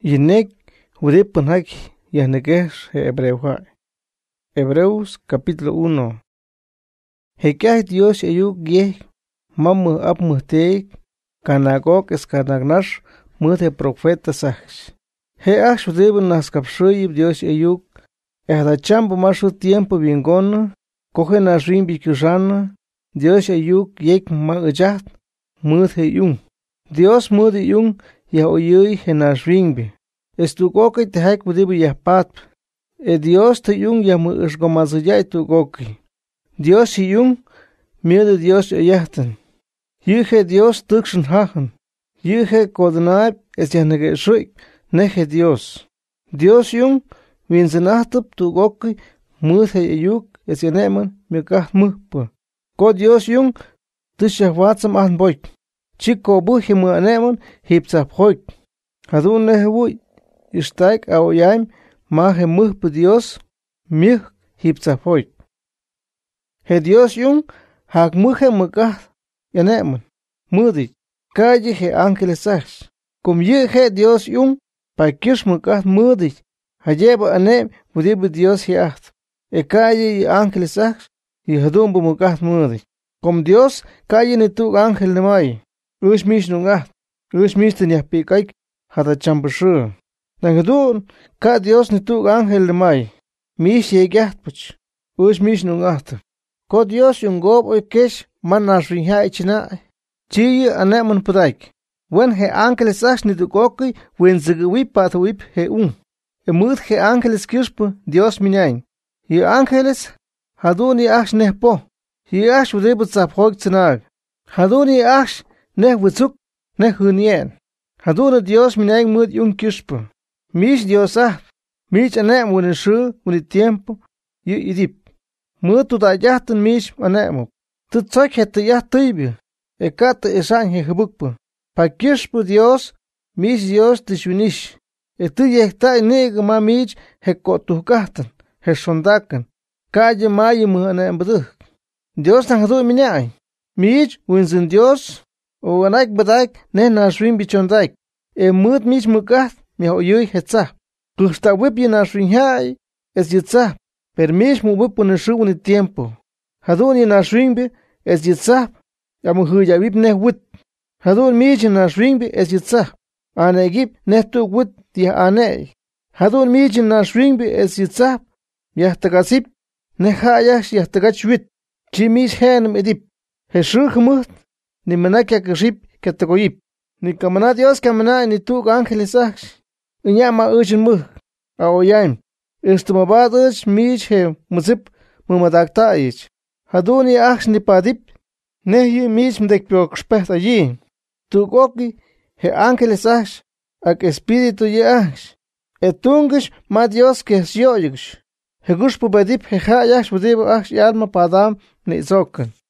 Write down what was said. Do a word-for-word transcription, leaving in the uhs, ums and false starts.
Yinek Udipanhak Yahnekesh Hebreuha. Hebreos capítulo uno. Hekah Dios ayuk yeh mamu ap muhteik kanagok eskanagnash muthe profeta sachs. He ash udibun naskapshuyib Dios ayuk ehdachambo mashu tiempo bingona coge nashrim bikushana Dios ayuk yek ma ujat muthe yung. Dios muthe yung ya oyui henashrimbi. Estugoki te haik budibu ya pat. E Dios te yung ya mu ishgomazuyay tu goki. Dios y yung miedo Dios oyahtan. Yuhe Dios tukshin hahan. Yuhe kodnaib es yahnege shuik nehe Dios. Dios yung winzenahtup tu goki muthe yuk es yaneman mikah muhpa. Ko Dios yung tushahwatsam ahn boik. Chico buhi mu aneman hipsap hoik. Hadun nehe wui. Ishtaik aoyaim mahe muhpa Dios mih hipsap hoik. He Dios yung hak muhe mukah yaneman. Mudich. Calle he ángeles sachs. Kum ye he Dios yung pa kish mukah mudich. Hayeba anem budibu Dios he aht. E calle y ángeles sachs y hadumbu mukah mudich. Kum Dios calle ni tu ángel ne mai. Ush mish nung aht. Ush mish ten yahpikaik hada chambashu. Nangadun ka Dios ni tu ángel ne mai. Mish ye gahtpuch. Ush mish nung aht. Ko Dios yung gob oy kesh man nashrinha ichina. Chiye aneman pudaik. Wen he ángeles sachs ni tu goki wen zigwi patwip he un. E mud he ángeles kirshpu Dios minain. Ye ángeles haduni ash nehpo. Ye ash udibut zaphoik tsanag. Haduni ash neh witzuk neh hunien. Haduni Dios minain mud yung kirshpu. Mish Dios ah. Mish anem wuni shu wuni tiempo. Ye idip. Mud tu da yahtan mish anemu. Tu tsak hette yahtibi. E kata esan he hebukpu. Pa kirshpu Dios. Mish Dios tishunish. E tu yehta inega ma mish he kotuhkahtan. He sondakan. Kaje maye mu anem buduh. Dios nang hadu minay. Mish winzin Dios. O anak badak ne nashrim bichondak. E mud mish mukat mi hoyui hetsa. Kusta wip ye nashrim hai. Es yitsa. Per mish mu wipu nishu ni tiempo. Hadun ye nashrim bi es yitsa. Ya mu huya wip ne wit. Hadun mish nashrim bi es yitsa. Ane gip ne tu wit dia ane. Hadun mish nashrim bi es yitsa. Yahtagasip ne hayash yahtagach wit. Chi mish henem edip. He shuk mut. Ni manakya kaship katagoyip. Ni kamana Dios kamana ni tu ángeles sachs. Inyama ushin muh. Aoyaim. Istumabad ush mish he muzip mumadakta ich. Haduni achs ni padip. Nehi mish mdekpiok spet allí. Tu goki he ángeles sachs. Ak espíritu ye achs. Etungish ma Dios que es yoyigish. He gush pubadip he hayash budibu achs yarma padam ni zokan.